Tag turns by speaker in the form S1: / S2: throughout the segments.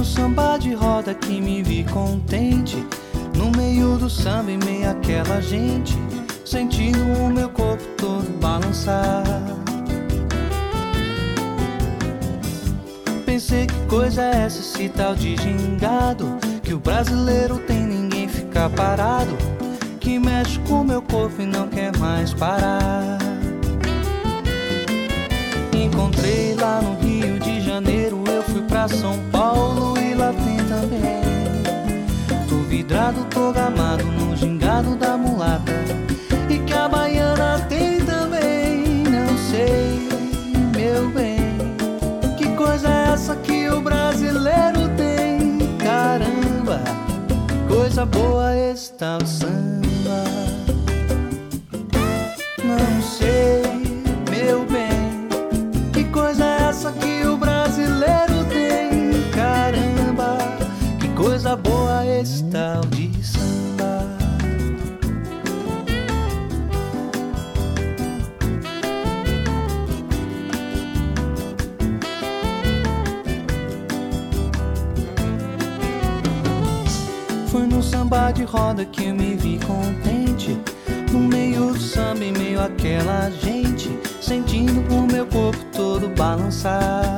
S1: samba de roda que me vi contente, no meio do samba em meio àquela gente, sentindo o meu corpo todo balançar. Pensei, que coisa é essa, esse tal de gingado, que o brasileiro tem, ninguém fica parado, que mexe com meu corpo e não quer mais parar. Encontrei lá no Rio de Janeiro, eu fui pra São Paulo e lá tem também. Tô vidrado, tô gamado no gingado da mulata, e que a baiana tem também. Não sei, meu bem, que coisa é essa que o brasileiro tem. Caramba, coisa boa esse tal de samba. Não sei, meu bem, que coisa é essa que o brasileiro tem. Caramba, que coisa boa esse tal de samba. Foi no samba de roda que eu me vi contente, no meio do samba, em meio àquela gente, sentindo o meu corpo todo balançar.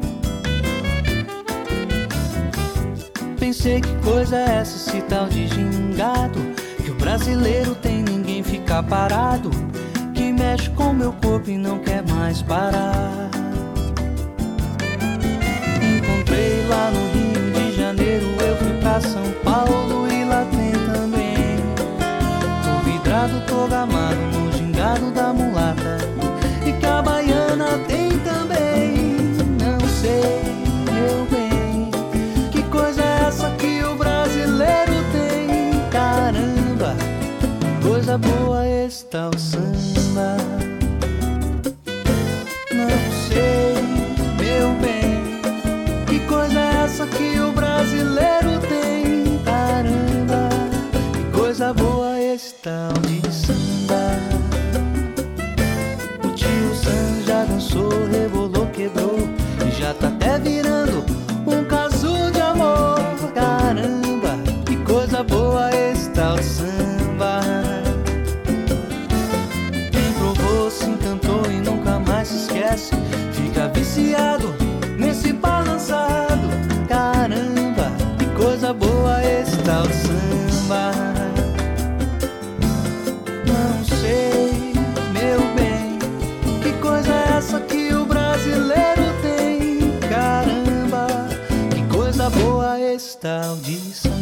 S1: Pensei, que coisa é essa, esse tal de gingado, que o brasileiro tem, ninguém fica parado, que mexe com meu corpo e não quer mais parar. Encontrei lá no Rio de Janeiro, eu fui pra São Paulo e lá tem também. Tô vidrado, tô gamado no gingado da mulata, e que a baiana tem também. Não sei, meu bem, que coisa é essa que o brasileiro tem. Caramba, coisa boa esse tal samba. Não sei, meu bem, que coisa é essa que o brasileiro tem. Caramba, que coisa boa esse tal de samba. O tio Sam já dançou, rebolou, quebrou, e já tá até virando um caso de amor. Caramba, que coisa boa esse tal de samba. Quem provou se encantou e nunca mais se esquece, fica viciado nesse balançado. Caramba, que coisa boa esse tal de samba. Não sei, meu bem, que coisa é essa que o brasileiro tem. Caramba, que coisa boa esse tal de samba.